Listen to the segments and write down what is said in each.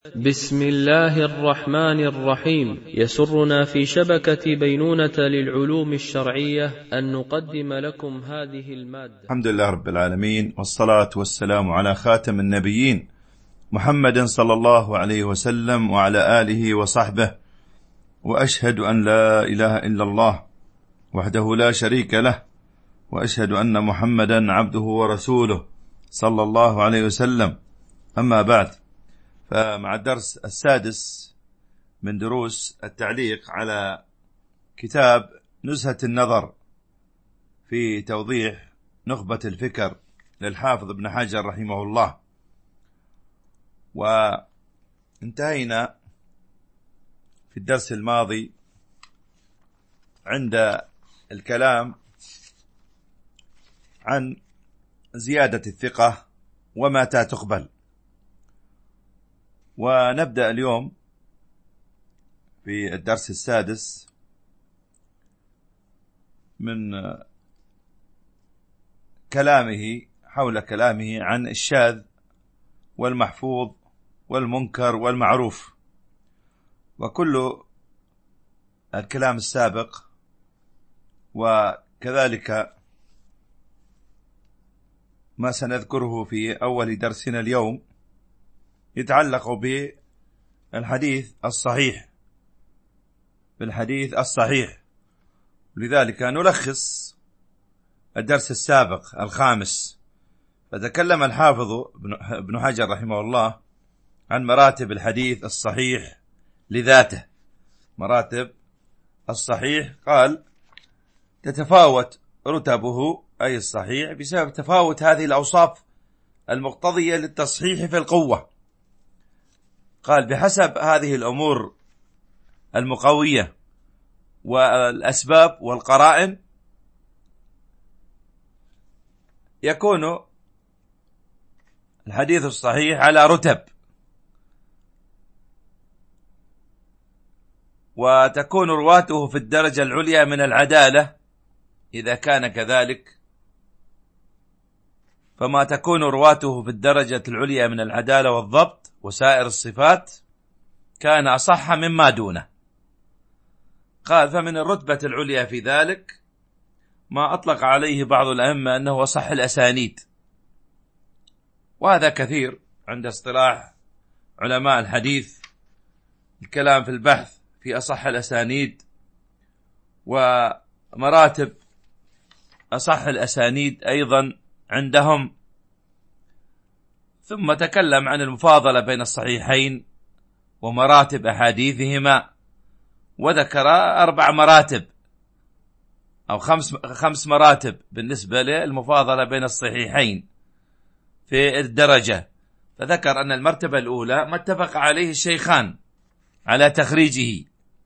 بسم الله الرحمن الرحيم. يسرنا في شبكة بينونة للعلوم الشرعية أن نقدم لكم هذه المادة. الحمد لله رب العالمين، والصلاة والسلام على خاتم النبيين محمد صلى الله عليه وسلم وعلى آله وصحبه، وأشهد أن لا إله إلا الله وحده لا شريك له، وأشهد أن محمدا عبده ورسوله صلى الله عليه وسلم. أما بعد، فمع الدرس السادس من دروس التعليق على كتاب نزهة النظر في توضيح نخبة الفكر للحافظ ابن حجر رحمه الله. وانتهينا في الدرس الماضي عند الكلام عن زيادة الثقة ومتى تقبل، ونبدأ اليوم في الدرس السادس من كلامه حول كلامه عن الشاذ والمحفوظ والمنكر والمعروف. وكل الكلام السابق وكذلك ما سنذكره في أول درسنا اليوم يتعلق بالحديث الصحيح. لذلك نلخص الدرس السابق الخامس. فتكلم الحافظ ابن حجر رحمه الله عن مراتب الحديث الصحيح لذاته. مراتب الصحيح قال تتفاوت رتبه، أي الصحيح، بسبب تفاوت هذه الأوصاف المقتضية للتصحيح في القوة. قال بحسب هذه الأمور المقوية والأسباب والقرائن يكون الحديث الصحيح على رتب، وتكون رواته في الدرجة العليا من العدالة. إذا كان كذلك، فما تكون رواته في الدرجة العليا من العدالة والضبط وسائر الصفات كان أصح مما دونه. قال فمن الرتبة العليا في ذلك ما أطلق عليه بعض الأئمة أنه أصح الأسانيد، وهذا كثير عند اصطلاح علماء الحديث، الكلام في البحث في أصح الأسانيد ومراتب أصح الأسانيد أيضا عندهم. ثم تكلم عن المفاضلة بين الصحيحين ومراتب أحاديثهما، وذكر 4 مراتب أو 5 مراتب بالنسبة للمفاضلة بين الصحيحين في الدرجة. فذكر أن المرتبة الأولى ما اتفق عليه الشيخان على تخريجه،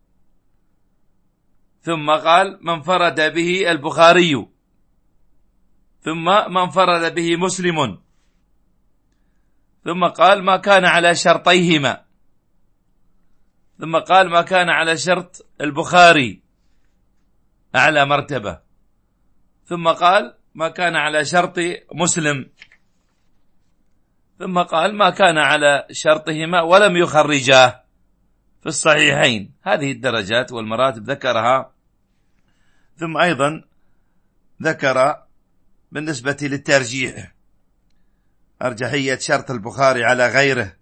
ثم قال من فرد به البخاري، ثم من فرد به مسلم، ثم قال ما كان على شرطيهما، ثم قال ما كان على شرط البخاري أعلى مرتبة، ثم قال ما كان على شرط مسلم، ثم قال ما كان على شرطهما ولم يخرجاه في الصحيحين. هذه الدرجات والمراتب ذكرها. ثم أيضا ذكر بالنسبة للترجيح أرجحية شرط البخاري على غيره،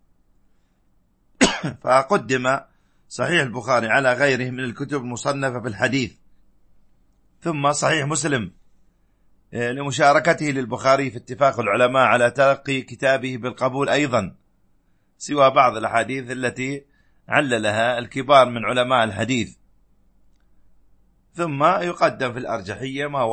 فقدم صحيح البخاري على غيره من الكتب المصنفة في الحديث، ثم صحيح مسلم لمشاركته للبخاري في اتفاق العلماء على تلقي كتابه بالقبول أيضا، سوى بعض الأحاديث التي عللها الكبار من علماء الحديث. ثم يقدم في الأرجحية ما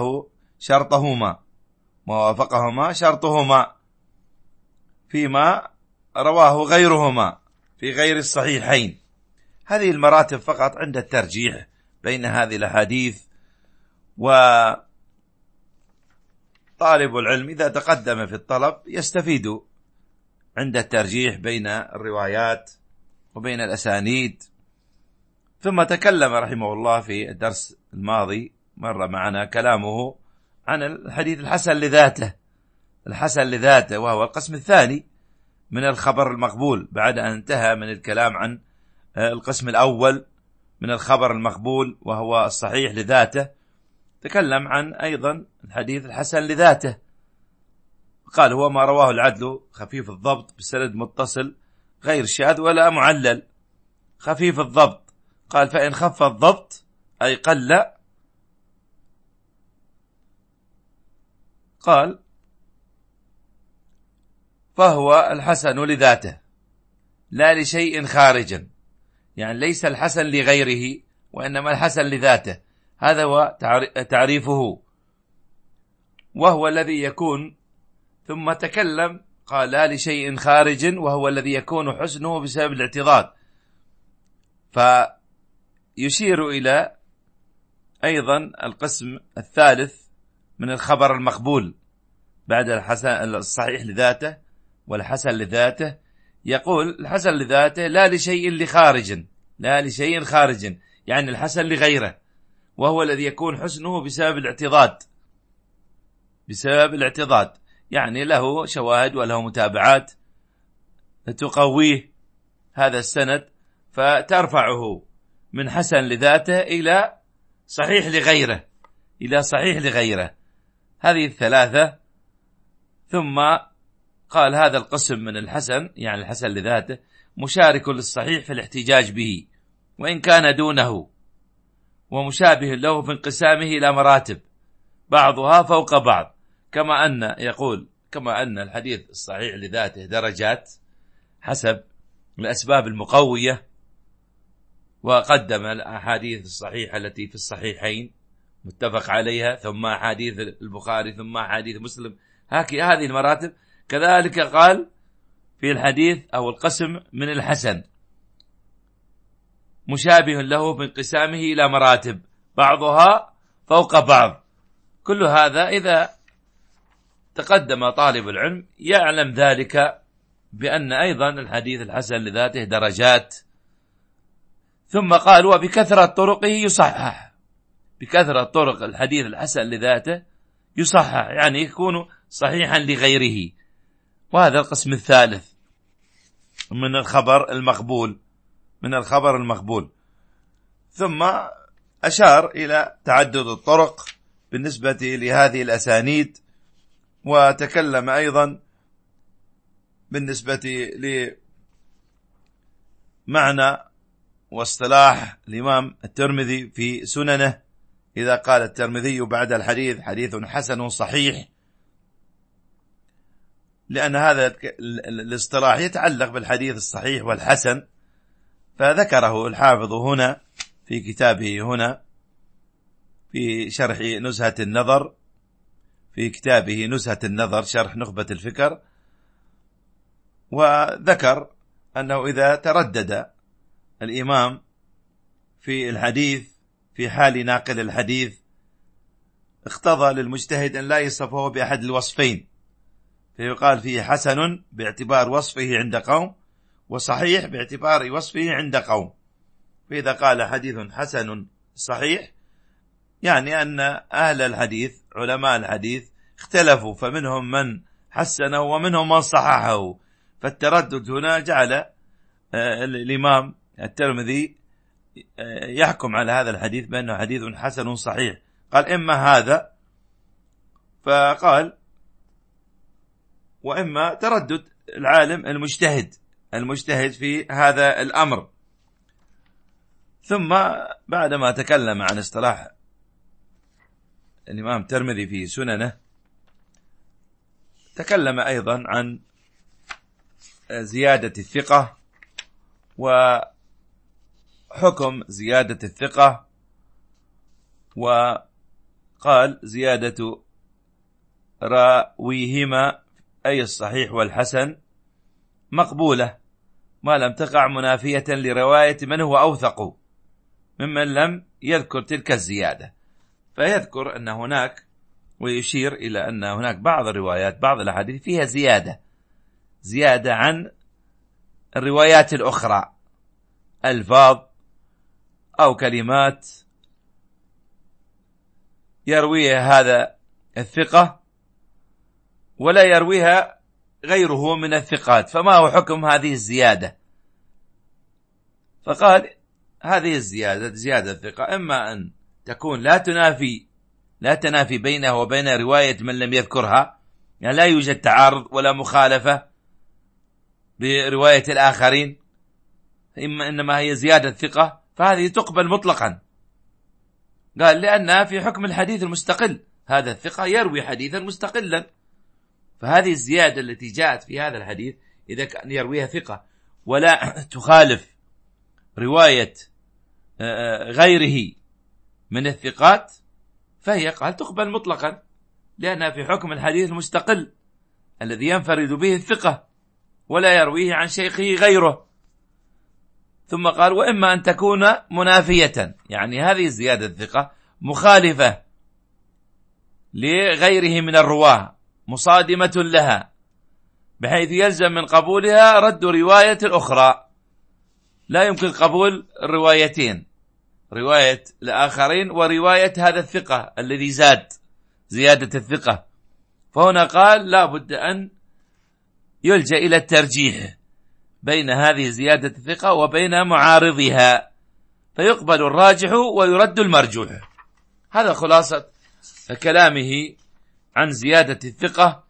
وافقهما شرطهما فيما رواه غيرهما في غير الصحيحين. هذه المراتب فقط عند الترجيح بين هذه الأحاديث. وطالب العلم إذا تقدم في الطلب يستفيد عند الترجيح بين الروايات وبين الأسانيد. ثم تكلم رحمه الله في الدرس الماضي، مر معنا كلامه عن الحديث الحسن لذاته، وهو القسم الثاني من الخبر المقبول بعد أن انتهى من الكلام عن القسم الأول من الخبر المقبول وهو الصحيح لذاته. تكلم عن أيضا الحديث الحسن لذاته، قال هو ما رواه العدل خفيف الضبط بسند متصل غير شاذ ولا معلل. خفيف الضبط قال فإن خف الضبط أي قل، قال فهو الحسن لذاته لا لشيء خارجا، يعني ليس الحسن لغيره وإنما الحسن لذاته، هذا هو تعريفه، وهو الذي يكون. ثم تكلم قال لا لشيء خارج وهو الذي يكون حسنه بسبب الاعتضاد، فيشير إلى أيضا القسم الثالث من الخبر المقبول بعد الحسن الصحيح لذاته والحسن لذاته. يقول الحسن لذاته لا لشيء لخارج، لا لشيء خارج يعني الحسن لغيره، وهو الذي يكون حسنه بسبب الاعتضاد، بسبب الاعتضاد يعني له شواهد وله متابعات تقويه هذا السند فترفعه من حسن لذاته إلى صحيح لغيره، إلى صحيح لغيره. هذه الثلاثة. ثم قال هذا القسم من الحسن يعني الحسن لذاته مشارك للصحيح في الاحتجاج به وإن كان دونه، ومشابه له في انقسامه إلى مراتب بعضها فوق بعض، كما أن الحديث الصحيح لذاته درجات حسب الأسباب المقوية، وقدم الأحاديث الصحيحة التي في الصحيحين متفق عليها، ثم أحاديث البخاري، ثم أحاديث مسلم، هذه المراتب. كذلك قال في الحديث أو القسم من الحسن مشابه له في انقسامه إلى مراتب بعضها فوق بعض. كل هذا إذا تقدم طالب العلم يعلم ذلك بأن أيضا الحديث الحسن لذاته درجات. ثم قال وبكثرة طرقه يصحح، بكثرة طرق الحديث الحسن لذاته يصحح يعني يكون صحيحا لغيره، وهذا القسم الثالث من الخبر المقبول، من الخبر المقبول. ثم أشار إلى تعدد الطرق بالنسبة لهذه الأسانيد، وتكلم أيضا بالنسبة لمعنى واصطلاح الإمام الترمذي في سننه. إذا قال الترمذي بعد الحديث حديث حسن صحيح، لأن هذا الاصطلاح يتعلق بالحديث الصحيح والحسن، فذكره الحافظ هنا في كتابه هنا في شرح نزهة النظر، في كتابه نزهة النظر شرح نخبة الفكر، وذكر أنه إذا تردد الإمام في الحديث في حال ناقل الحديث اقتضى للمجتهد أن لا يصفه بأحد الوصفين، فيقال فيه حسن باعتبار وصفه عند قوم وصحيح باعتبار وصفه عند قوم. فإذا قال حديث حسن صحيح يعني أن أهل الحديث علماء الحديث اختلفوا، فمنهم من حسنه ومنهم من صححه، فالتردد هنا جعل الإمام الترمذي يحكم على هذا الحديث بأنه حديث حسن صحيح. قال إما هذا، فقال وإما تردد العالم المجتهد في هذا الأمر. ثم بعدما تكلم عن اصطلاح الإمام الترمذي في سننه تكلم أيضا عن زيادة الثقة وحكم زيادة الثقة، وقال زيادة راويهما أي الصحيح والحسن مقبولة ما لم تقع منافية لرواية من هو أوثق ممن لم يذكر تلك الزيادة. فيذكر أن هناك ويشير إلى أن هناك بعض الروايات بعض الأحاديث فيها زيادة عن الروايات الأخرى، ألفاظ أو كلمات يرويها هذا الثقة ولا يرويها غيره من الثقات، فما هو حكم هذه الزيادة؟ فقال هذه الزيادة زيادة الثقة إما أن تكون لا تنافي بينه وبين رواية من لم يذكرها، يعني لا يوجد تعارض ولا مخالفة برواية الآخرين، إنما هي زيادة ثقة، فهذه تقبل مطلقا. قال لأنها في حكم الحديث المستقل، هذا الثقة يروي حديثا مستقلا، فهذه الزيادة التي جاءت في هذا الحديث إذا كان يرويها ثقة ولا تخالف رواية غيره من الثقات، فهي قال تقبل مطلقا، لأنها في حكم الحديث المستقل الذي ينفرد به الثقة ولا يرويه عن شيخه غيره. ثم قال وإما أن تكون منافية، يعني هذه الزيادة الثقة مخالفة لغيره من الرواة، مصادمة لها، بحيث يلزم من قبولها رد رواية الأخرى، لا يمكن قبول الروايتين، رواية الآخرين ورواية هذا الثقة الذي زاد زيادة الثقة. فهنا قال لا بد أن يلجأ إلى الترجيح بين هذه زيادة الثقة وبين معارضها، فيقبل الراجح ويرد المرجوح. هذا خلاصة كلامه عن زيادة الثقة،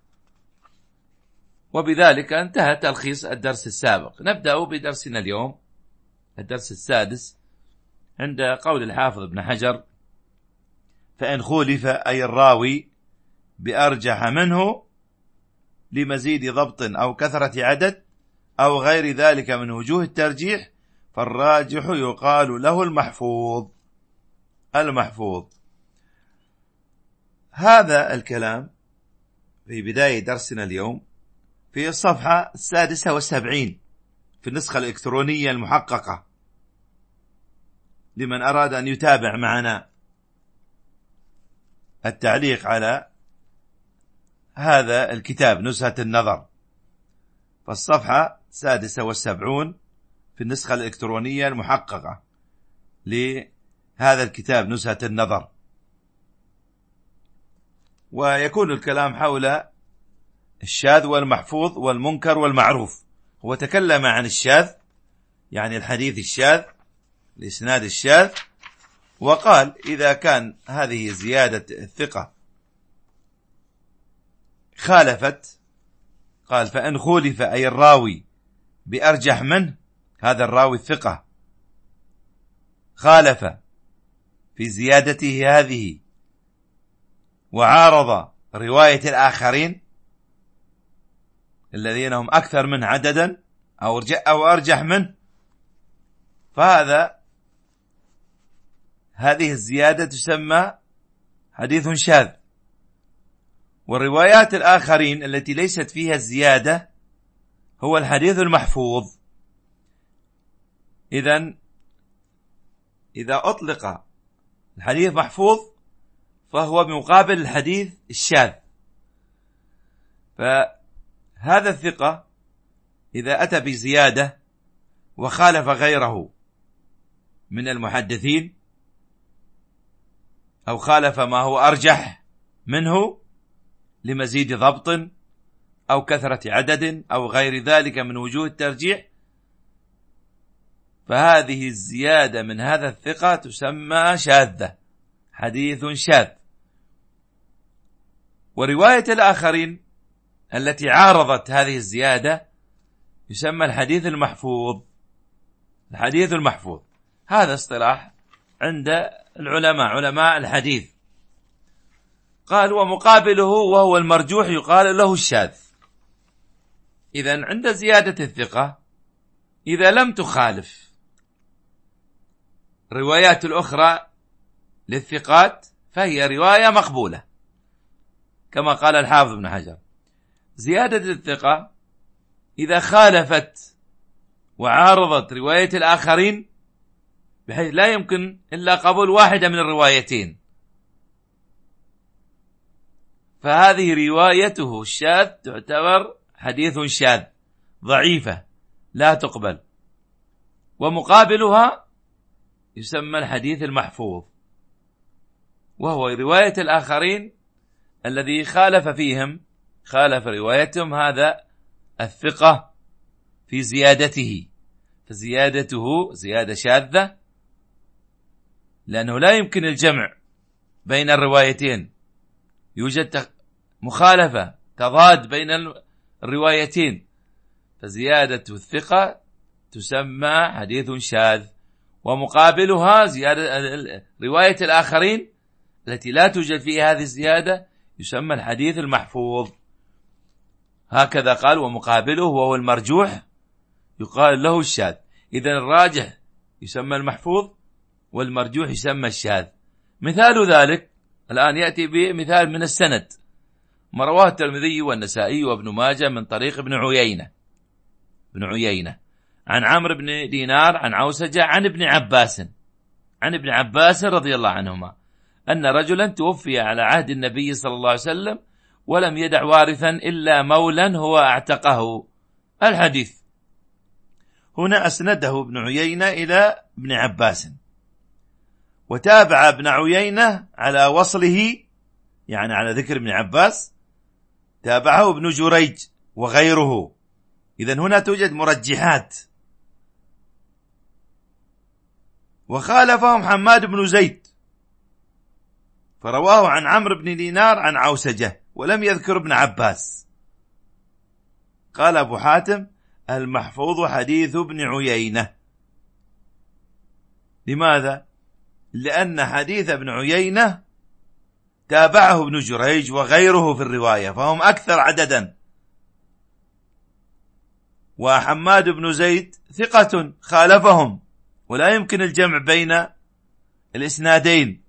وبذلك انتهى تلخيص الدرس السابق. نبدأ بدرسنا اليوم، الدرس السادس، عند قول الحافظ ابن حجر: فإن خولف أي الراوي بأرجح منه لمزيد ضبط أو كثرة عدد أو غير ذلك من وجوه الترجيح، فالراجح يقال له المحفوظ. هذا الكلام في بداية درسنا اليوم في الصفحة 76 في النسخة الإلكترونية المحققة، لمن أراد أن يتابع معنا التعليق على هذا الكتاب نزهة النظر. فالصفحة 76 في النسخة الإلكترونية المحققة لهذا الكتاب نزهة النظر. ويكون الكلام حول الشاذ والمحفوظ والمنكر والمعروف. هو تكلم عن الشاذ، يعني الحديث الشاذ، الإسناد الشاذ، وقال إذا كان هذه زيادة الثقة خالفت، قال فإن خولف أي الراوي بأرجح منه، هذا الراوي الثقة خالف في زيادته هذه وعارض رواية الآخرين الذين هم أكثر منه عددا أو أرجح منه، هذه الزيادة تسمى حديث شاذ. والروايات الآخرين التي ليست فيها الزيادة هو الحديث المحفوظ. إذا أطلق الحديث محفوظ فهو بمقابل الحديث الشاذ. فهذا الثقة إذا أتى بزيادة وخالف غيره من المحدثين أو خالف ما هو أرجح منه لمزيد ضبط أو كثرة عدد أو غير ذلك من وجوه الترجيح، فهذه الزيادة من هذا الثقة تسمى شاذة، حديث شاذ. ورواية الآخرين التي عارضت هذه الزيادة يسمى الحديث المحفوظ. الحديث المحفوظ هذا اصطلاح عند العلماء، علماء الحديث. قال ومقابله وهو المرجوح يقال له الشاذ. إذن عند زيادة الثقة إذا لم تخالف روايات الأخرى للثقات فهي رواية مقبولة، كما قال الحافظ ابن حجر. زيادة الثقة إذا خالفت وعارضت رواية الآخرين بحيث لا يمكن إلا قبول واحدة من الروايتين، فهذه روايته الشاذ تعتبر حديث شاذ، ضعيفة لا تقبل. ومقابلها يسمى الحديث المحفوظ، وهو رواية الآخرين الذي خالف فيهم خالف روايتهم هذا الثقة في زيادته، فزيادته زيادة شاذة، لأنه لا يمكن الجمع بين الروايتين، يوجد مخالفة تضاد بين الروايتين، فزيادة الثقة تسمى حديث شاذ، ومقابلها زيادة رواية الآخرين التي لا توجد فيها هذه الزيادة يسمى الحديث المحفوظ. هكذا قال: ومقابله وهو المرجوح يقال له الشاذ. إذن الراجح يسمى المحفوظ والمرجوح يسمى الشاذ. مثال ذلك الآن يأتي بمثال من السند، ما رواه الترمذي والنسائي وابن ماجه من طريق ابن عيينة عن عمرو بن دينار عن عوسجة عن ابن عباس رضي الله عنهما أن رجلا توفي على عهد النبي صلى الله عليه وسلم ولم يدع وارثا إلا مولا هو اعتقه. الحديث هنا أسنده ابن عيينة إلى ابن عباس، وتابع ابن عيينة على وصله، يعني على ذكر ابن عباس تابعه ابن جريج وغيره. إذن هنا توجد مرجحات، وخالفهم حماد بن زيد فرواه عن عمرو بن دينار عن عوسجة ولم يذكر ابن عباس. قال أبو حاتم: المحفوظ حديث ابن عيينة. لماذا؟ لأن حديث ابن عيينة تابعه ابن جريج وغيره في الرواية، فهم أكثر عددا، وحماد بن زيد ثقة خالفهم، ولا يمكن الجمع بين الإسنادين،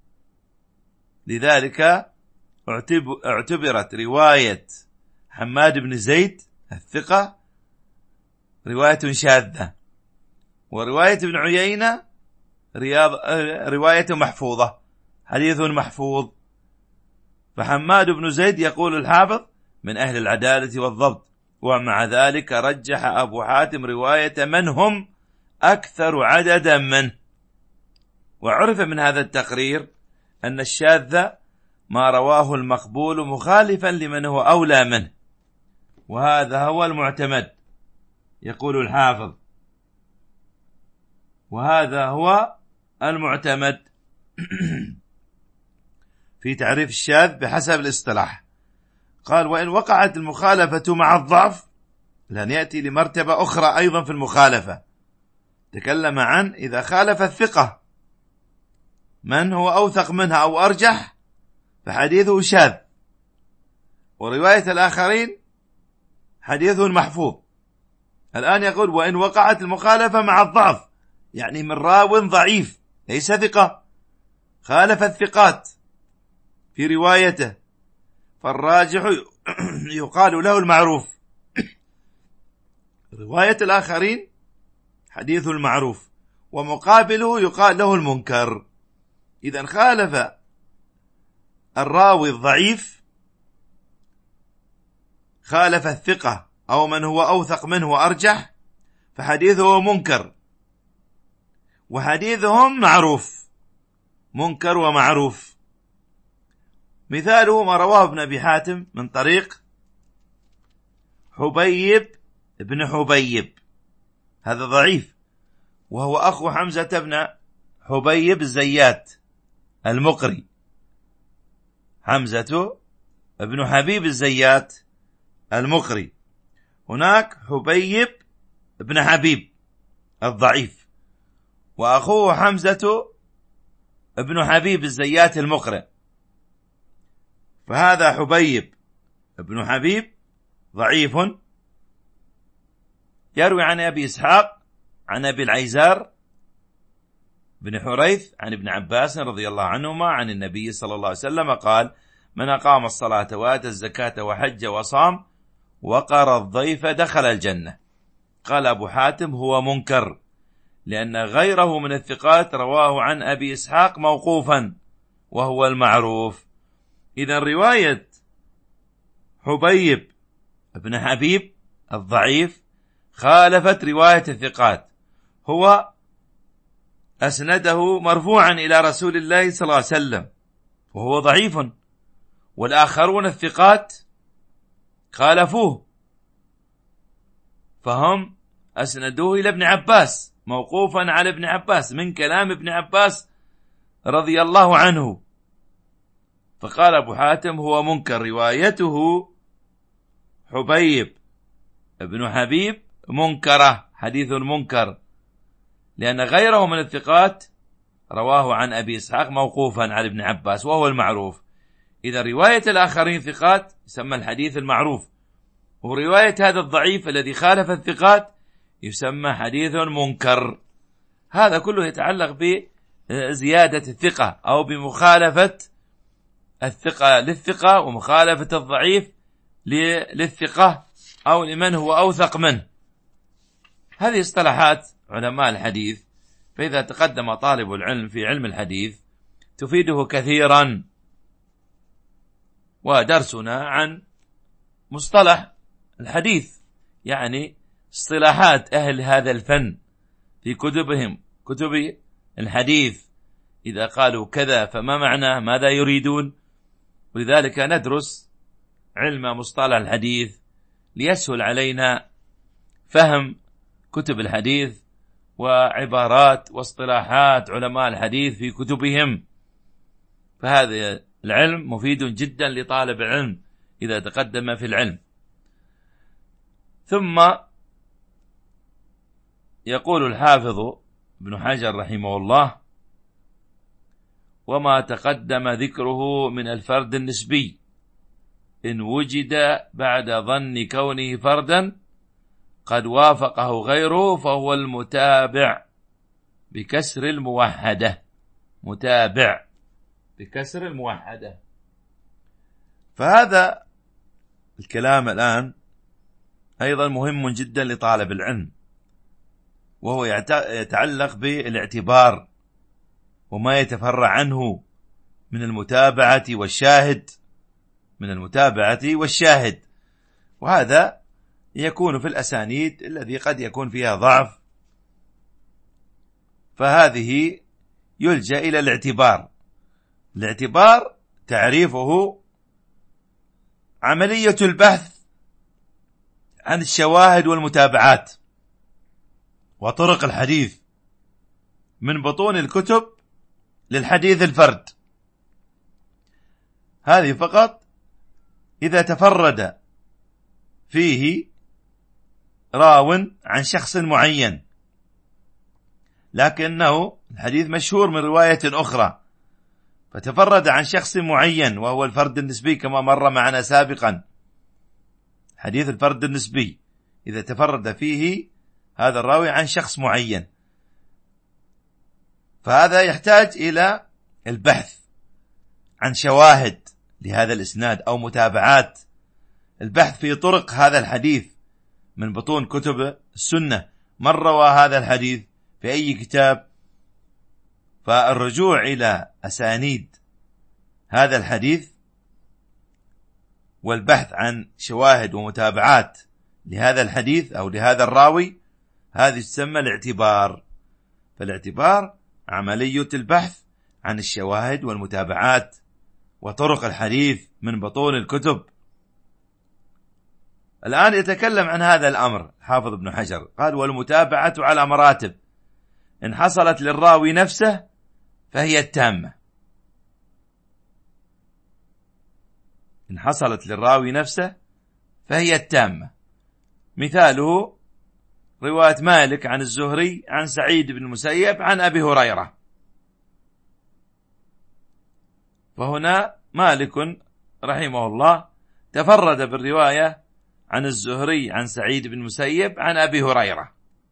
لذلك اعتبرت رواية حماد بن زيد الثقة رواية شاذة، ورواية ابن عيينة رواية محفوظة، حديث محفوظ. فحماد بن زيد يقول الحافظ من أهل العدالة والضبط، ومع ذلك رجح أبو حاتم رواية من هم أكثر عددا منه. وعرف من هذا التقرير أن الشاذ ما رواه المقبول مخالفا لمن هو أولى منه، وهذا هو المعتمد، يقول الحافظ، وهذا هو المعتمد في تعريف الشاذ بحسب الاصطلاح. قال: وإن وقعت المخالفة مع الضعف، لن يأتي لمرتبة أخرى أيضا في المخالفة، تكلم عن إذا خالف الثقة من هو أوثق منها أو أرجح فحديثه شاذ، ورواية الآخرين حديث محفوظ. الآن يقول: وإن وقعت المخالفة مع الضعف، يعني من راو ضعيف ليس ثقة، خالف الثقات في روايته، فالراجح يقال له المعروف، رواية الآخرين حديث المعروف، ومقابله يقال له المنكر. إذن خالف الراوي الضعيف، خالف الثقة أو من هو أوثق منه وأرجح، فحديثه منكر، وحديثهم معروف، منكر ومعروف. مثاله ما رواه ابن أبي حاتم من طريق حبيب بن حبيب، هذا ضعيف، وهو أخو حمزة بن حبيب الزيات المقري، حمزة بن حبيب الزيات المقري. هناك حبيب بن حبيب الضعيف، وأخوه حمزة بن حبيب الزيات المقرئ، فهذا حبيب بن حبيب ضعيف، يروي عن أبي إسحاق عن أبي العيزار بن حريث عن ابن عباس رضي الله عنهما عن النبي صلى الله عليه وسلم قال: من أقام الصلاة وآتى الزكاة وحج وصام وقر الضيف دخل الجنة. قال أبو حاتم: هو منكر، لأن غيره من الثقات رواه عن أبي إسحاق موقوفا وهو المعروف. إذا رواية حبيب بن حبيب الضعيف خالفت رواية الثقات، هو أسنده مرفوعا إلى رسول الله صلى الله عليه وسلم وهو ضعيف، والآخرون الثقات خالفوه، فهم أسندوه إلى ابن عباس موقوفا على ابن عباس من كلام ابن عباس رضي الله عنه. فقال أبو حاتم هو منكر، روايته حبيب ابن حبيب منكرة، حديث منكر، لأن غيره من الثقات رواه عن أبي إسحاق موقوفا على ابن عباس وهو المعروف. إذا رواية الآخرين ثقات يسمى الحديث المعروف، ورواية هذا الضعيف الذي خالف الثقات يسمى حديث منكر. هذا كله يتعلق بزيادة الثقة أو بمخالفة الثقة للثقة ومخالفة الضعيف للثقة أو لمن هو أوثق منه. هذه اصطلاحات علماء الحديث، فإذا تقدم طالب العلم في علم الحديث تفيده كثيرا. ودرسنا عن مصطلح الحديث، يعني اصطلاحات أهل هذا الفن في كتبهم، كتب الحديث، إذا قالوا كذا فما معنى، ماذا يريدون. ولذلك ندرس علم مصطلح الحديث ليسهل علينا فهم كتب الحديث وعبارات واصطلاحات علماء الحديث في كتبهم. فهذا العلم مفيد جدا لطالب العلم إذا تقدم في العلم. ثم يقول الحافظ ابن حجر رحمه الله: وما تقدم ذكره من الفرد النسبي إن وجد بعد ظن كونه فردا قد وافقه غيره فهو المتابع بكسر الموحدة، متابع بكسر الموحدة. فهذا الكلام الآن أيضا مهم جدا لطالب العلم، وهو يتعلق بالاعتبار وما يتفرع عنه من المتابعة والشاهد، من المتابعة والشاهد. وهذا يكون في الأسانيد الذي قد يكون فيها ضعف، فهذه يلجأ إلى الاعتبار. الاعتبار تعريفه عملية البحث عن الشواهد والمتابعات وطرق الحديث من بطون الكتب للحديث الفرد. هذه فقط إذا تفرد فيه راو عن شخص معين، لكنه الحديث مشهور من رواية أخرى فتفرد عن شخص معين وهو الفرد النسبي كما مر معنا سابقا. حديث الفرد النسبي إذا تفرد فيه هذا الراوي عن شخص معين، فهذا يحتاج إلى البحث عن شواهد لهذا الإسناد أو متابعات، البحث في طرق هذا الحديث من بطون كتب السنة، من روى هذا الحديث في أي كتاب. فالرجوع إلى أسانيد هذا الحديث والبحث عن شواهد ومتابعات لهذا الحديث أو لهذا الراوي، هذه تسمى الاعتبار. فالاعتبار عملية البحث عن الشواهد والمتابعات وطرق الحديث من بطون الكتب. الآن يتكلم عن هذا الأمر حافظ ابن حجر، قال: والمتابعة على مراتب، إن حصلت للراوي نفسه فهي التامة. إن حصلت للراوي نفسه فهي التامة. مثاله رواية مالك عن الزهري عن سعيد بن المسيب عن أبي هريرة. فهنا مالك رحمه الله تفرد بالرواية عن الزهري عن سعيد بن المسيب عن أبي هريرة،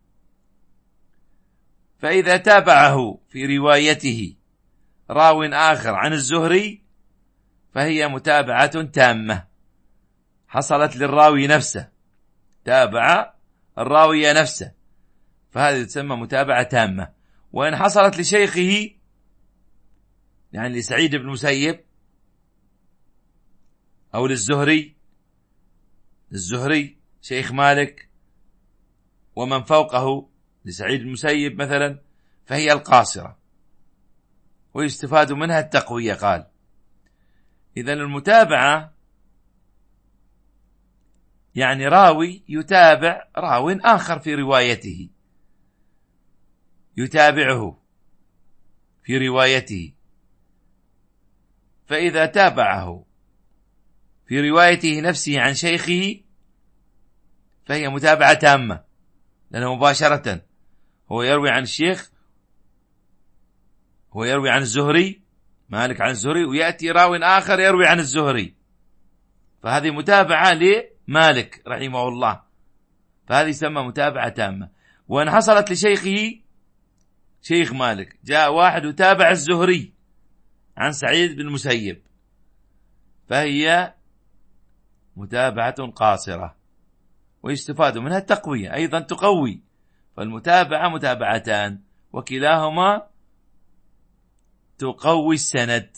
فإذا تابعه في روايته راو آخر عن الزهري فهي متابعة تامة، حصلت للراوي نفسه، تابع الراوي نفسه، فهذه تسمى متابعة تامة. وإن حصلت لشيخه يعني لسعيد بن المسيب أو للزهري، الزهري شيخ مالك ومن فوقه لسعيد بن المسيب مثلا، فهي القاصرة ويستفاد منها التقوية. قال: إذن المتابعة يعني راوي يتابع راو آخر في روايته، يتابعه في روايته، فإذا تابعه في روايته نفسه عن شيخه فهي متابعة تامة، لأنه مباشرة هو يروي عن الشيخ، هو يروي عن الزهري، مالك عن الزهري، ويأتي راوي آخر يروي عن الزهري، فهذه متابعة لمالك رحمه الله، فهذه يسمى متابعة تامة. وإن حصلت لشيخه، شيخ مالك جاء واحد وتابع الزهري عن سعيد بن المسيب، فهي متابعة قاصرة، ويستفاد منها التقوية، أيضا تقوي، فالمتابعة متابعتان وكلاهما تقوي السند،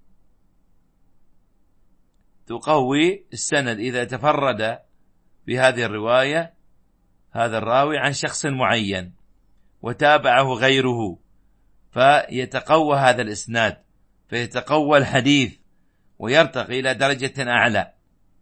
تقوي السند إذا تفرد بهذه الرواية هذا الراوي عن شخص معين وتابعه غيره، فيتقوى هذا الإسناد، فيتقوى الحديث ويرتقي إلى درجة أعلى.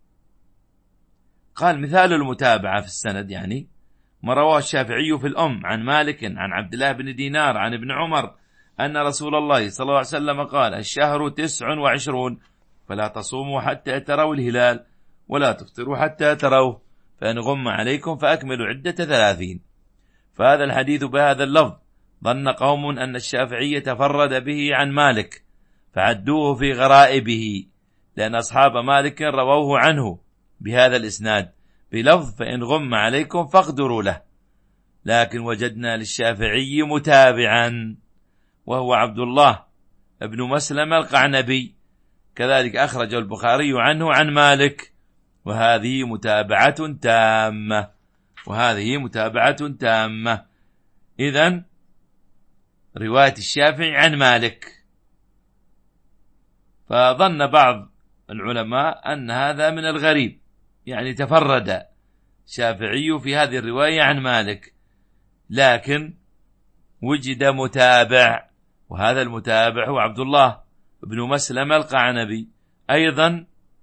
قال مثال المتابعة في السند يعني ما رواه الشافعي في الأم عن مالك عن عبد الله بن دينار عن ابن عمر أن رسول الله صلى الله عليه وسلم قال: الشهر 29 فلا تصوموا حتى تروا الهلال ولا تفطروا حتى تروه، فإن غم عليكم فأكملوا عدة 30. فهذا الحديث بهذا اللفظ ظن قوم أن الشافعي تفرد به عن مالك فعدوه في غرائبه، لأن أصحاب مالك رووه عنه بهذا الإسناد بلفظ فإن غم عليكم فاقدروا له، لكن وجدنا للشافعي متابعا وهو عبد الله ابن مسلم القعنبي، كذلك أخرج البخاري عنه عن مالك، وهذه متابعة تامة، وهذه متابعة تامة. إذن رواية الشافعي عن مالك، فظن بعض العلماء أن هذا من الغريب، يعني تفرد الشافعي في هذه الرواية عن مالك، لكن وجد متابع، وهذا المتابع هو عبد الله بن مسلم القعنبي، أيضا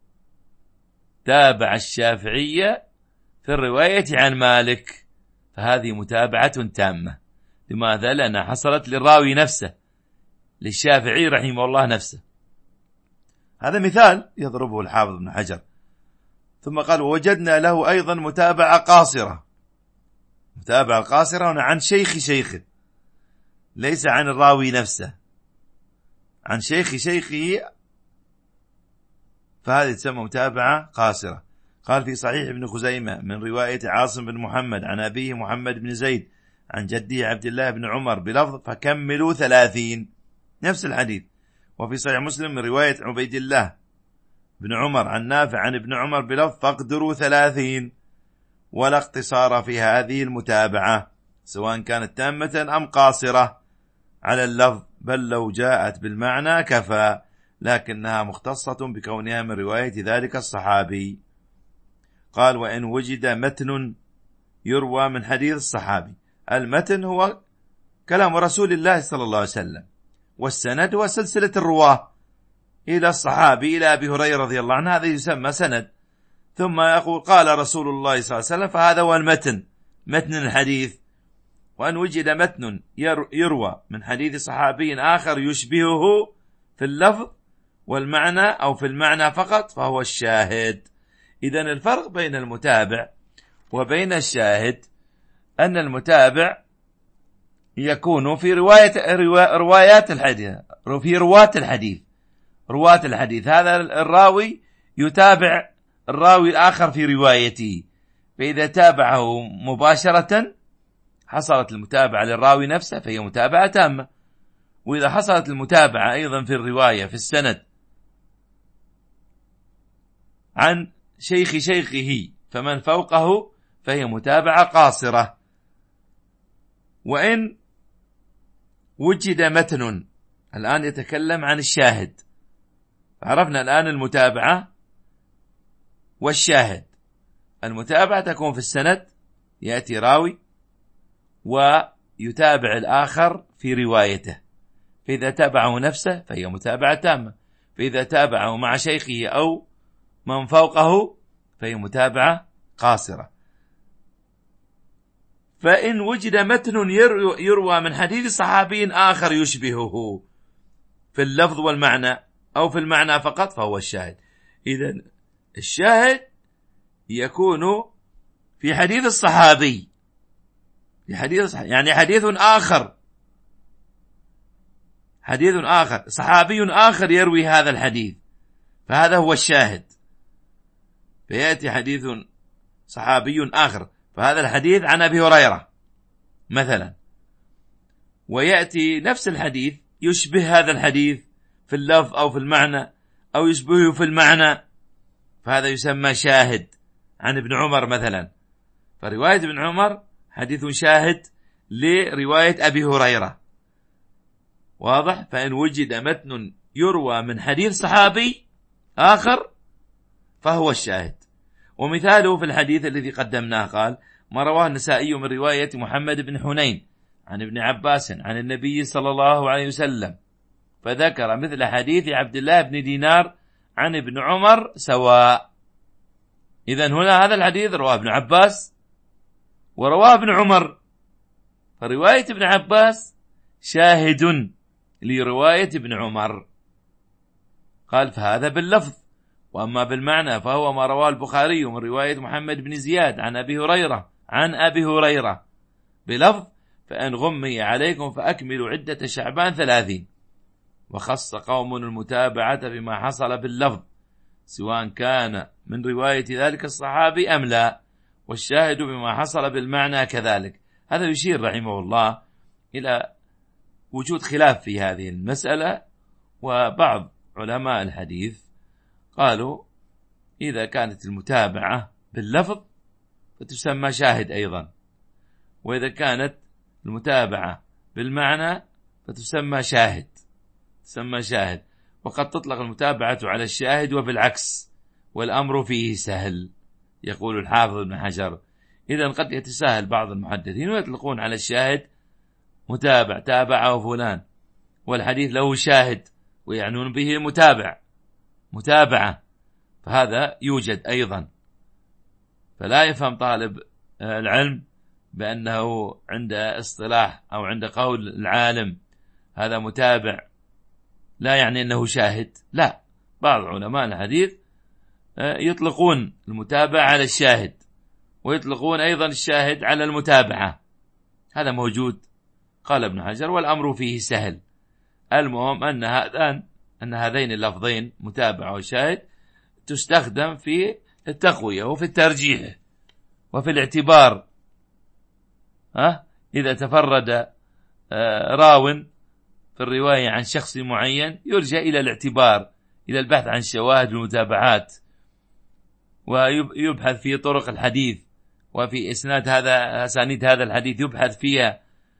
تابع الشافعي في الرواية عن مالك، فهذه متابعة تامة. لماذا؟ لأنها حصلت للراوي نفسه، للشافعي رحمه الله نفسه. هذا مثال يضربه الحافظ ابن حجر. ثم قال: ووجدنا له أيضا متابعة قاصرة. متابعة قاصرة عن شيخه، ليس عن الراوي نفسه، عن شيخه، فهذه تسمى متابعة قاصرة. قال في صحيح ابن خزيمة من رواية عاصم بن محمد عن أبيه محمد بن زيد عن جده عبد الله بن عمر بلفظ فكملوا 30، نفس الحديث. وفي صحيح مسلم من رواية عبيد الله بن عمر عن نافع عن ابن عمر بلفظ فاقدروا 30، ولا اقتصار في هذه المتابعة سواء كانت تامة أم قاصرة على اللفظ، بل لو جاءت بالمعنى كفى، لكنها مختصة بكونها من رواية ذلك الصحابي. قال: وإن وجد متن يروى من حديث الصحابي. المتن هو كلام رسول الله صلى الله عليه وسلم، والسند هو سلسلة الرواه إلى الصحابي إلى أبي هريرة رضي الله عنه، هذا يسمى سند. ثم يقول قال رسول الله صلى الله عليه وسلم، فهذا هو المتن، متن الحديث. وأن وجد متن يروى من حديث صحابي آخر يشبهه في اللفظ والمعنى أو في المعنى فقط فهو الشاهد. إذن الفرق بين المتابع وبين الشاهد أن المتابع يكون في روايات الحديث، في رواة الحديث هذا الراوي يتابع الراوي الآخر في روايته، فإذا تابعه مباشرة حصلت المتابعة للراوي نفسه فهي متابعة تامة. وإذا حصلت المتابعة أيضا في الرواية في السند عن شيخه فمن فوقه فهي متابعة قاصرة. وإن وجد متن، الآن يتكلم عن الشاهد، عرفنا الآن المتابعة والشاهد. المتابعة تكون في السند، يأتي راوي ويتابع الآخر في روايته، فإذا تابعه نفسه فهي متابعة تامة، فإذا تابعه مع شيخه أو من فوقه فهي متابعة قاصرة. فإن وجد متن يروى من حديث صحابي آخر يشبهه في اللفظ والمعنى أو في المعنى فقط فهو الشاهد. إذن الشاهد يكون في حديث الصحابي، يعني حديث آخر صحابي آخر يروي هذا الحديث، فهذا هو الشاهد. فيأتي حديث صحابي آخر، فهذا الحديث عن أبي هريرة مثلا، ويأتي نفس الحديث يشبه هذا الحديث في اللفظ أو في المعنى أو يشبهه في المعنى، فهذا يسمى شاهد عن ابن عمر مثلا. فرواية ابن عمر حديث شاهد لرواية أبي هريرة، واضح؟ فإن وجد متن يروى من حديث صحابي آخر فهو الشاهد. ومثاله في الحديث الذي قدمناه قال: ما رواه النسائي من رواية محمد بن حنين عن ابن عباس عن النبي صلى الله عليه وسلم، فذكر مثل حديث عبد الله بن دينار عن ابن عمر سواء. إذن هنا هذا الحديث رواه ابن عباس ورواه ابن عمر، فرواية ابن عباس شاهد لرواية ابن عمر. قال: فهذا باللفظ، وأما بالمعنى فهو ما رواه البخاري من رواية محمد بن زياد عن أبي هريرة بلفظ: فإن غمي عليكم فأكملوا عدة شعبان 30. وخص قوم المتابعة بما حصل باللفظ سواء كان من رواية ذلك الصحابي أم لا، والشاهد بما حصل بالمعنى كذلك. هذا يشير رحمه الله إلى وجود خلاف في هذه المسألة، وبعض علماء الحديث قالوا إذا كانت المتابعة باللفظ فتسمى شاهد أيضا، وإذا كانت المتابعة بالمعنى فتسمى شاهد، وقد تطلق المتابعة على الشاهد وبالعكس، والأمر فيه سهل. يقول الحافظ ابن حجر: إذن قد يتساهل بعض المحدثين ويطلقون على الشاهد متابع، تابعه فلان، والحديث له شاهد ويعنون به متابعة، فهذا يوجد أيضا. فلا يفهم طالب العلم بأنه عند اصطلاح أو عند قول العالم هذا متابع لا يعني أنه شاهد، لا. بعض علماء الحديث يطلقون المتابعة على الشاهد ويطلقون أيضا الشاهد على المتابعة، هذا موجود. قال ابن حجر: والأمر فيه سهل. المهم أن هذين اللفظين متابعة وشاهد تستخدم في التقوية وفي الترجيح وفي الاعتبار. إذا تفرد راو في الرواية عن شخص معين يرجع إلى الاعتبار، إلى البحث عن شواهد المتابعات، ويبحث في طرق الحديث وفي أسانيد هذا الحديث يبحث فيها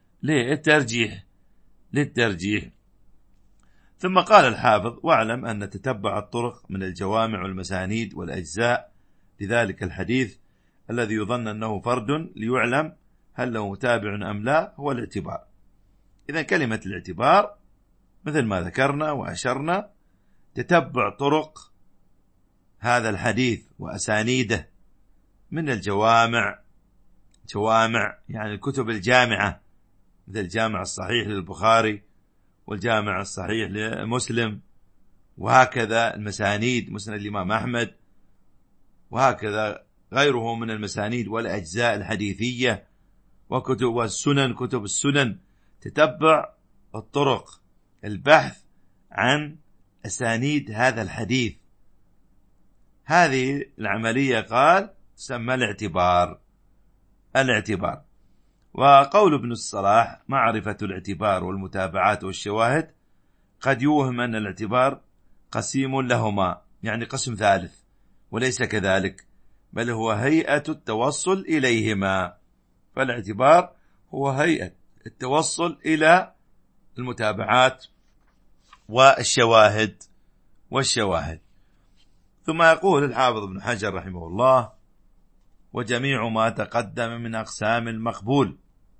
للترجيح. ثم قال الحافظ: واعلم أن تتبع الطرق من الجوامع والمسانيد والأجزاء لذلك الحديث الذي يظن أنه فرد ليعلم هل له متابع أم لا هو الاعتبار. إذا كلمة الاعتبار مثل ما ذكرنا وأشرنا تتبع طرق هذا الحديث وأسانيده من الجوامع، يعني الكتب الجامعة، مثل الجامع الصحيح للبخاري والجامع الصحيح لمسلم، وهكذا المسانيد مسند الإمام أحمد، وهكذا غيره من المسانيد والأجزاء الحديثية وكتب السنن، تتبع الطرق، البحث عن أسانيد هذا الحديث. هذه العملية قال تسمى الاعتبار. وقول ابن الصلاح: معرفة الاعتبار والمتابعات والشواهد قد يوهم أن الاعتبار قسيم لهما، يعني قسم ثالث، وليس كذلك، بل هو هيئة التوصل إليهما. فالاعتبار هو هيئة التوصل إلى المتابعات والشواهد. ثم يقول الحافظ ابن حجر رحمه الله: وجميع ما تقدم من أقسام المقبول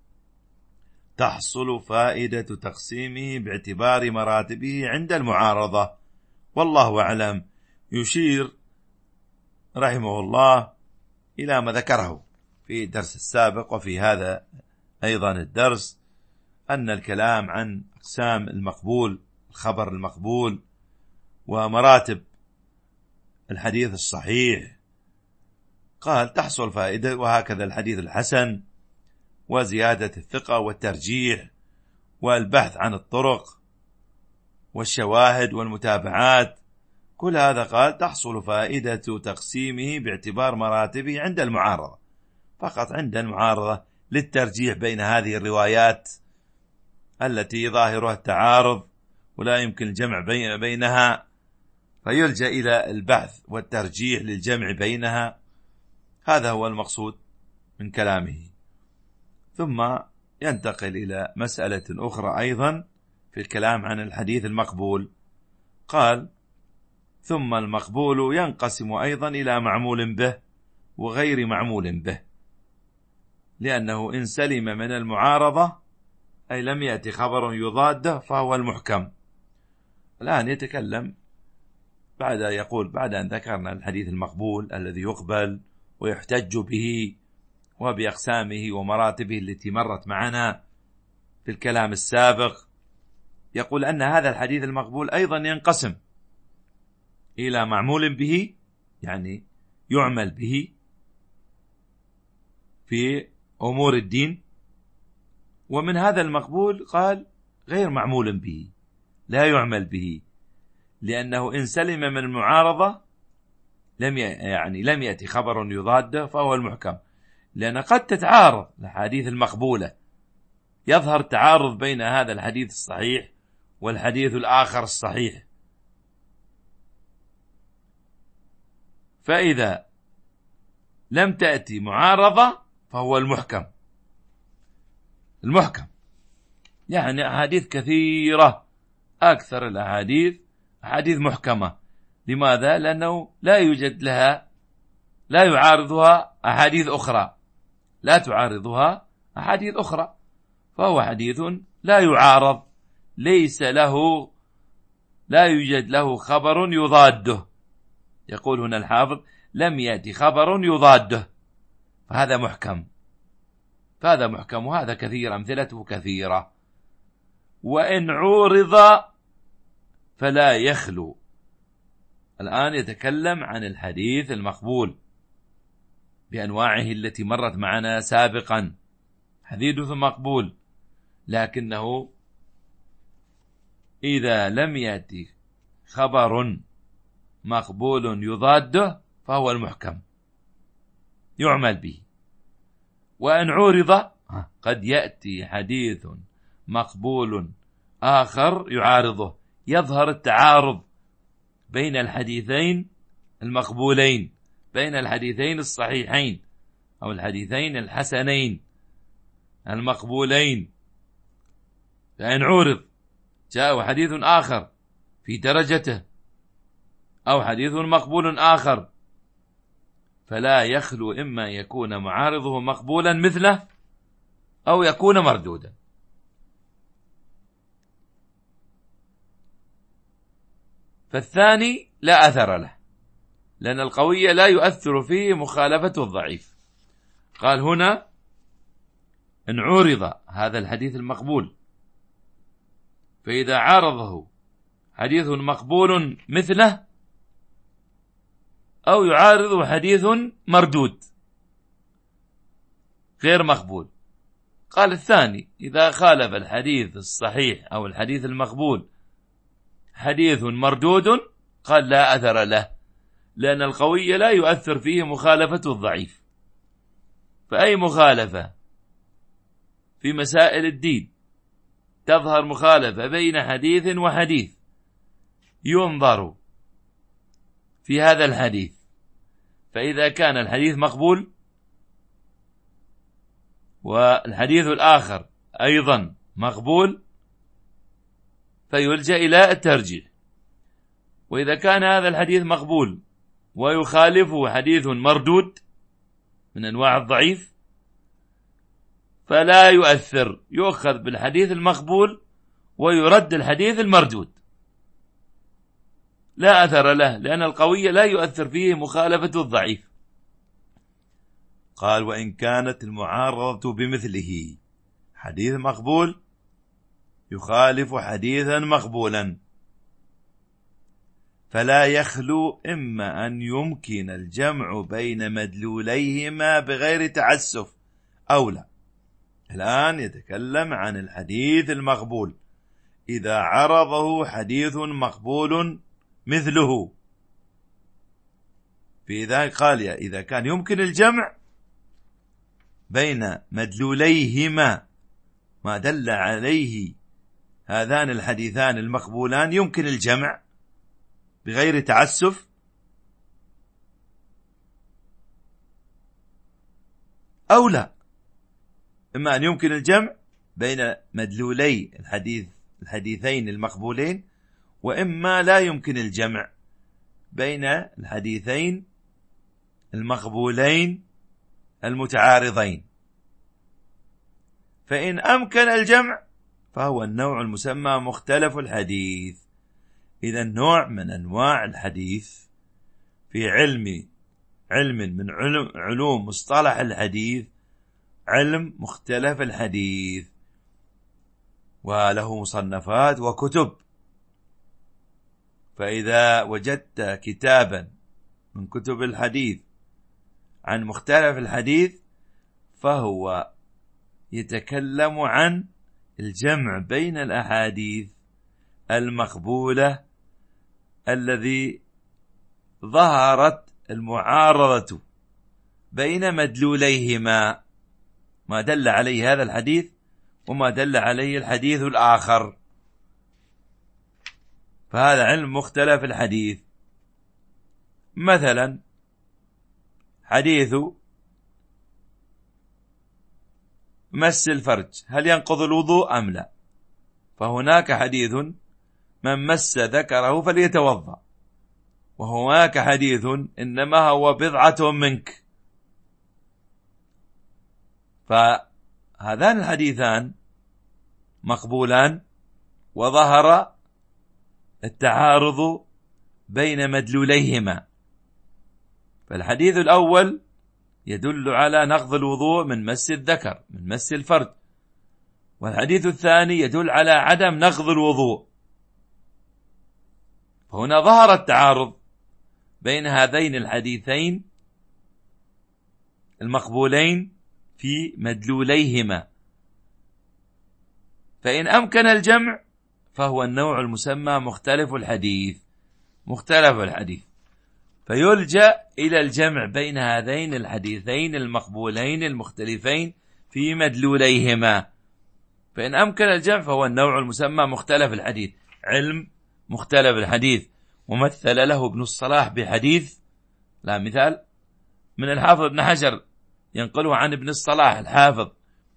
تحصل فائدة تقسيمه باعتبار مراتبه عند المعارضة، والله أعلم. يشير رحمه الله إلى ما ذكره في الدرس السابق وفي هذا أيضا الدرس، أن الكلام عن أقسام المقبول، الخبر المقبول، ومراتب الحديث الصحيح. قال تحصل فائدة، وهكذا الحديث الحسن، وزيادة الثقة والترجيح، والبحث عن الطرق والشواهد والمتابعات، كل هذا قال تحصل فائدة تقسيمه باعتبار مراتبه عند المعارضة، فقط عند المعارضة للترجيح بين هذه الروايات التي ظاهرها التعارض ولا يمكن الجمع بينها، فيلجأ إلى البحث والترجيح للجمع بينها. هذا هو المقصود من كلامه. ثم ينتقل إلى مسألة أخرى أيضا في الكلام عن الحديث المقبول. قال ثم المقبول ينقسم أيضا إلى معمول به وغير معمول به، لأنه إن سلم من المعارضة أي لم يأتي خبر يضاده فهو المحكم. الآن يتكلم بعد أن ذكرنا الحديث المقبول الذي يقبل ويحتج به وبأقسامه ومراتبه التي مرت معنا في الكلام السابق، يقول أن هذا الحديث المقبول أيضا ينقسم إلى معمول به، يعني يعمل به في أمور الدين، ومن هذا المقبول قال غير معمول به لا يعمل به، لأنه إن سلم من المعارضة لم يأتي خبر يضاده فهو المحكم، لأن قد تتعارض الحديث المقبولة، يظهر تعارض بين هذا الحديث الصحيح والحديث الآخر الصحيح، فإذا لم تأتي معارضة فهو المحكم. يعني أحاديث كثيرة، أكثر الأحاديث أحاديث محكمة. لماذا؟ لأنه لا يعارضها أحاديث أخرى، لا تعارضها أحاديث أخرى، فهو حديث لا يعارض، لا يوجد له خبر يضاده. يقول هنا الحافظ لم يأتي خبر يضاده، فهذا محكم، وهذا كثير، أمثلته كثيرة. وإن عورض فلا يخلو. الآن يتكلم عن الحديث المقبول بأنواعه التي مرت معنا سابقا. حديث مقبول، لكنه إذا لم يأتي خبر مقبول يضاده فهو المحكم يعمل به. وإن عورض قد يأتي حديث مقبول آخر يعارضه، يظهر التعارض بين الحديثين المقبولين، بين الحديثين الصحيحين أو الحديثين الحسنين المقبولين. فإن عورض جاء حديث آخر في درجته أو حديث مقبول آخر، فلا يخلو إما يكون معارضه مقبولا مثله أو يكون مردودا. فالثاني لا أثر له، لأن القوي لا يؤثر فيه مخالفة الضعيف. قال هنا إن عرض هذا الحديث المقبول، فإذا عارضه حديث مقبول مثله أو يعارض حديث مردود غير مقبول. قال الثاني إذا خالف الحديث الصحيح أو الحديث المقبول حديث مردود، قال لا أثر له، لأن القوي لا يؤثر فيه مخالفة الضعيف. فأي مخالفة في مسائل الدين تظهر مخالفة بين حديث وحديث، ينظر في هذا الحديث، فإذا كان الحديث مقبول والحديث الآخر أيضا مقبول فيلجأ إلى الترجيح. وإذا كان هذا الحديث مقبول ويخالفه حديث مردود من أنواع الضعيف فلا يؤثر، يؤخذ بالحديث المقبول ويرد الحديث المردود، لا أثر له، لأن القوي لا يؤثر فيه مخالفة الضعيف. قال وإن كانت المعارضة بمثله، حديث مقبول يخالف حديثا مقبولا، فلا يخلو إما أن يمكن الجمع بين مدلوليهما بغير تعسف أو لا. الآن يتكلم عن الحديث المقبول إذا عرضه حديث مقبول مثله، في ذلك قال إذا كان يمكن الجمع بين مدلوليهما، ما دل عليه هذان الحديثان المقبولان يمكن الجمع بغير تعسف أو لا. إما أن يمكن الجمع بين مدلولي الحديثين المقبولين، وإما لا يمكن الجمع بين الحديثين المقبولين المتعارضين. فإن أمكن الجمع فهو النوع المسمى مختلف الحديث. إذا نوع من أنواع الحديث في علم من علوم مصطلح الحديث علم مختلف الحديث، وله مصنفات وكتب. فإذا وجدت كتابا من كتب الحديث عن مختلف الحديث فهو يتكلم عن الجمع بين الأحاديث المقبولة الذي ظهرت المعارضة بين مدلوليهما، ما دل عليه هذا الحديث وما دل عليه الحديث الآخر، فهذا علم مختلف الحديث. مثلا حديث مس الفرج هل ينقض الوضوء أم لا؟ فهناك حديث من مس ذكره فليتوضأ، وهناك حديث إنما هو بضعة منك. فهذان الحديثان مقبولان، وظهر التعارض بين مدلوليهما. فالحديث الأول يدل على نقض الوضوء من مس الذكر من مس الفرج، والحديث الثاني يدل على عدم نقض الوضوء. فهنا ظهر التعارض بين هذين الحديثين المقبولين في مدلوليهما. فإن أمكن الجمع فهو النوع المسمى مختلف الحديث. مختلف الحديث فيلجأ إلى الجمع بين هذين الحديثين المقبولين المختلفين في مدلوليهما. فإن أمكن الجمع فهو النوع المسمى مختلف الحديث، علم مختلف الحديث. ومثل له ابن الصلاح بحديث، لا مثال من الحافظ ابن حجر ينقله عن ابن الصلاح الحافظ،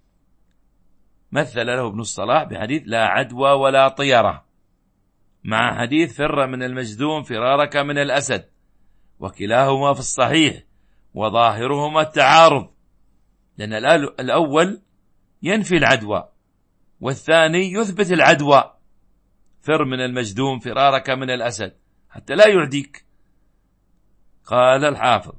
مثل له ابن الصلاح بحديث لا عدوى ولا طيرة، مع حديث فر من المجذوم فرارك من الأسد، وكلاهما في الصحيح وظاهرهما التعارض، لأن الأول ينفي العدوى والثاني يثبت العدوى، فر من المجذوم فرارك من الأسد حتى لا يعديك. قال الحافظ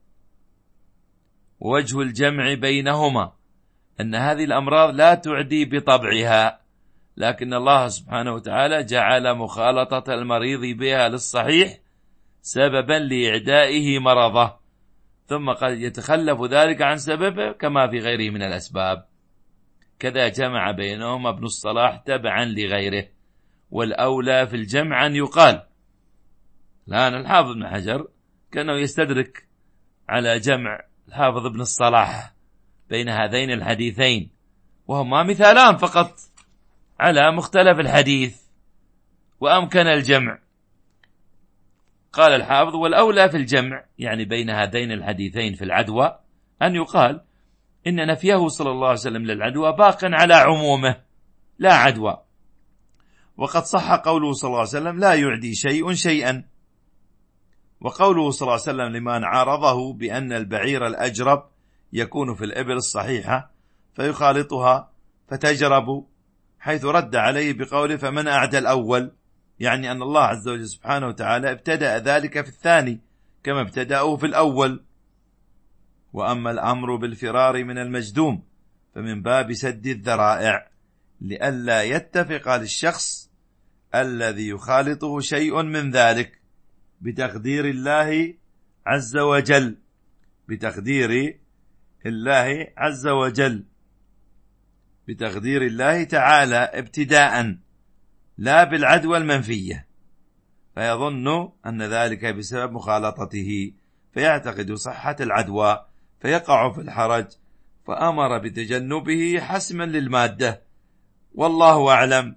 ووجه الجمع بينهما أن هذه الأمراض لا تعدي بطبعها، لكن الله سبحانه وتعالى جعل مخالطة المريض بها للصحيح سببا لإعدائه مرضه، ثم قد يتخلف ذلك عن سببه كما في غيره من الأسباب. كذا جمع بينهما ابن الصلاح تبعا لغيره. والأولى في الجمع أن يقال، الآن الحافظ ابن حجر كأنه يستدرك على جمع الحافظ ابن الصلاح بين هذين الحديثين، وهما مثالان فقط على مختلف الحديث وأمكن الجمع. قال الحافظ والأولى في الجمع يعني بين هذين الحديثين في العدوى أن يقال إن نفيه صلى الله عليه وسلم للعدوى باق على عمومه لا عدوى، وقد صح قوله صلى الله عليه وسلم لا يعدي شيء شيئا، وقوله صلى الله عليه وسلم لمن عارضه بأن البعير الأجرب يكون في الإبل الصحيحة فيخالطها فتجرب، حيث رد عليه بقوله فمن أعدى الأول، يعني أن الله عز وجل سبحانه وتعالى ابتدأ ذلك في الثاني كما ابتدأه في الأول. وأما الأمر بالفرار من المجذوم فمن باب سد الذرائع لئلا يتفق للشخص الذي يخالطه شيء من ذلك بتقدير الله عز وجل، بتقدير الله عز وجل، بتقدير الله تعالى ابتداء، لا بالعدوى المنفية، فيظن أن ذلك بسبب مخالطته فيعتقد صحة العدوى فيقع في الحرج، فأمر بتجنبه حسما للمادة، والله أعلم.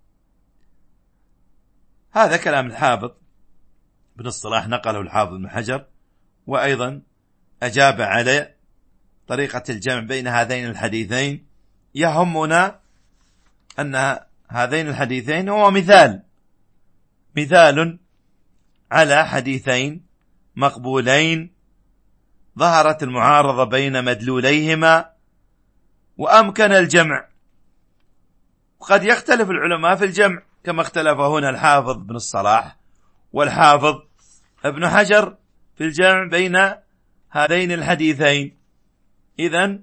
هذا كلام الحافظ بن الصلاح، نقله الحافظ بن حجر، وأيضا أجاب على طريقة الجمع بين هذين الحديثين. يهمنا أن هذين الحديثين هو مثال على حديثين مقبولين ظهرت المعارضة بين مدلوليهما وأمكن الجمع. وقد يختلف العلماء في الجمع كما اختلف هنا الحافظ بن الصلاح والحافظ ابن حجر في الجمع بين هذين الحديثين. إذن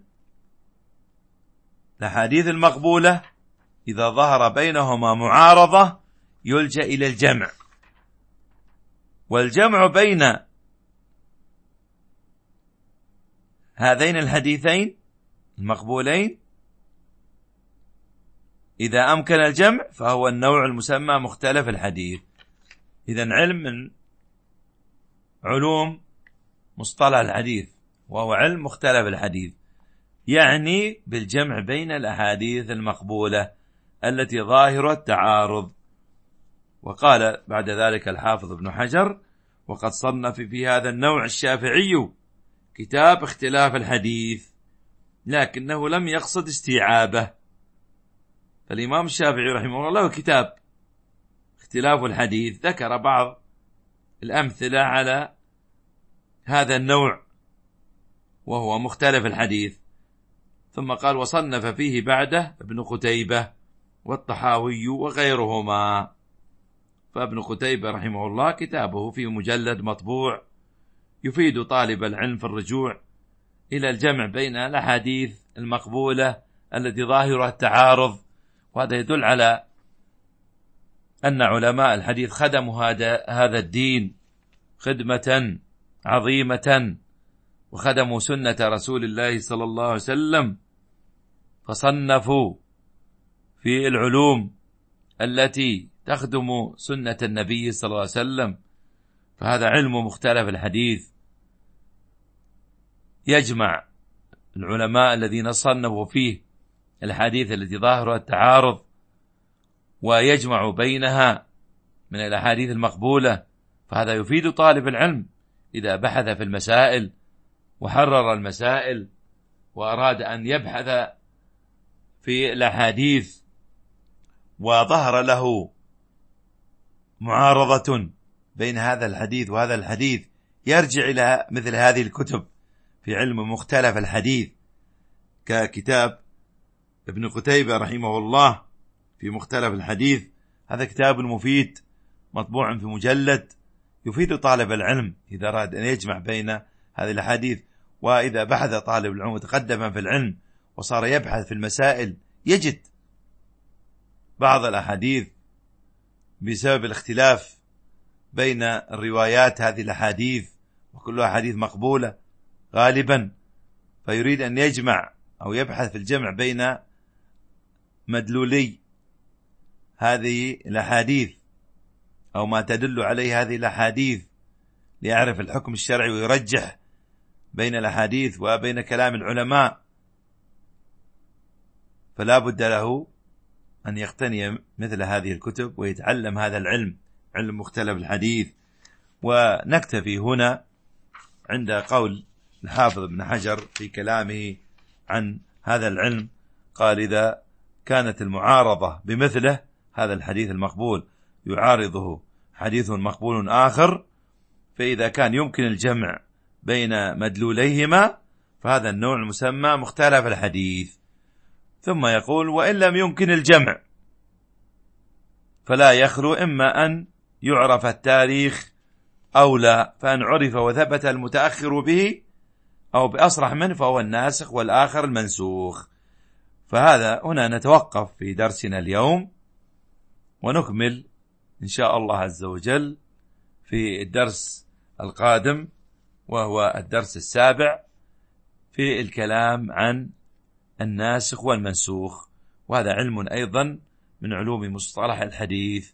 الأحاديث المقبولة إذا ظهر بينهما معارضة يلجأ إلى الجمع، والجمع بين هذين الحديثين المقبولين إذا أمكن الجمع فهو النوع المسمى مختلف الحديث. إذن علم من علوم مصطلح الحديث وهو علم مختلف الحديث، يعني بالجمع بين الأحاديث المقبولة التي ظاهر التعارض. وقال بعد ذلك الحافظ ابن حجر: وقد صنف في هذا النوع الشافعي كتاب اختلاف الحديث، لكنه لم يقصد استيعابه. فالإمام الشافعي رحمه الله له كتاب اختلاف الحديث، ذكر بعض الأمثلة على هذا النوع وهو مختلف الحديث، ثم قال: وصنف فيه بعده ابن قتيبة والطحاوي وغيرهما. فابن قتيبة رحمه الله كتابه في مجلد مطبوع يفيد طالب العلم في الرجوع إلى الجمع بين الأحاديث المقبولة التي ظاهرها التعارض، وهذا يدل على أن علماء الحديث خدموا هذا الدين خدمة عظيمة، وخدموا سنة رسول الله صلى الله عليه وسلم، فصنفوا في العلوم التي تخدم سنة النبي صلى الله عليه وسلم. فهذا علم مختلف الحديث يجمع العلماء الذين صنفوا فيه الحديث التي ظاهرها التعارض ويجمع بينها من الأحاديث المقبولة. فهذا يفيد طالب العلم إذا بحث في المسائل وحرر المسائل وأراد أن يبحث في الأحاديث وظهر له معارضة بين هذا الحديث وهذا الحديث، يرجع إلى مثل هذه الكتب في علم مختلف الحديث ككتاب ابن قتيبة رحمه الله في مختلف الحديث. هذا كتاب مفيد مطبوع في مجلد يفيد طالب العلم إذا أراد أن يجمع بين هذه الحديث. وإذا بحث طالب العلم وتقدم في العلم وصار يبحث في المسائل يجد بعض الأحاديث بسبب الاختلاف بين الروايات هذه الأحاديث، وكلها حديث مقبولة غالبا، فيريد أن يجمع أو يبحث في الجمع بين مدلولي هذه الأحاديث أو ما تدل عليه هذه الأحاديث ليعرف الحكم الشرعي ويرجح بين الأحاديث وبين كلام العلماء، فلا بد له أن يقتني مثل هذه الكتب ويتعلم هذا العلم، علم مختلف الحديث. ونكتفي هنا عند قول الحافظ ابن حجر في كلامه عن هذا العلم، قال: إذا كانت المعارضة بمثله هذا الحديث المقبول يعارضه حديث مقبول آخر، فإذا كان يمكن الجمع بين مدلوليهما فهذا النوع المسمى مختلف الحديث. ثم يقول: وإن لم يمكن الجمع فلا يخلو إما أن يعرف التاريخ أو لا، فأن عرف وثبت المتأخر به أو بأصرح منه فهو الناسخ والآخر المنسوخ. فهذا هنا نتوقف في درسنا اليوم، ونكمل إن شاء الله عز وجل في الدرس القادم، وهو الدرس السابع في الكلام عن الناسخ والمنسوخ. وهذا علم أيضا من علوم مصطلح الحديث،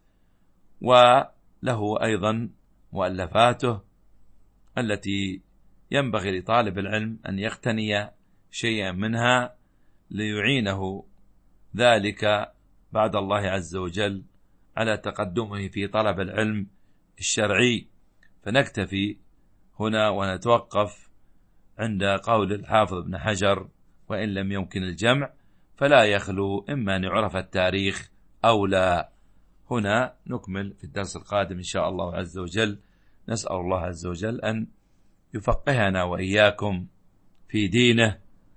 وله أيضا مؤلفاته التي ينبغي لطالب العلم أن يقتني شيئا منها ليعينه ذلك بعد الله عز وجل على تقدمه في طلب العلم الشرعي. فنكتفي هنا ونتوقف عند قول الحافظ ابن حجر: وإن لم يمكن الجمع فلا يخلو إما أن يعرف التاريخ أو لا. هنا نكمل في الدرس القادم إن شاء الله عز وجل. نسأل الله عز وجل أن يفقهنا وإياكم في دينه،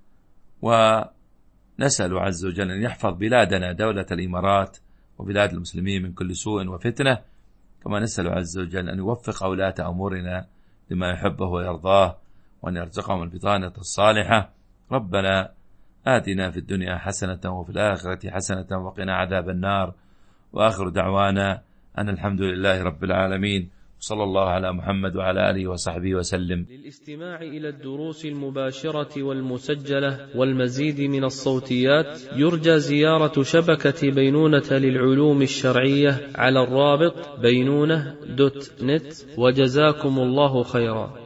ونسأل عز وجل أن يحفظ بلادنا دولة الإمارات وبلاد المسلمين من كل سوء وفتنة، كما نسأل عز وجل أن يوفق ولاة أمورنا لما يحبه ويرضاه، وأن يرزقهم البطانة الصالحة. ربنا آتنا في الدنيا حسنة وفي الآخرة حسنة وقنا عذاب النار. وآخر دعوانا أن الحمد لله رب العالمين، صلى الله على محمد وعلى آله وصحبه وسلم. للاستماع إلى الدروس المباشرة والمسجلة والمزيد من الصوتيات يرجى زيارة شبكة بينونة للعلوم الشرعية على الرابط بينونة.net. وجزاكم الله خيرا.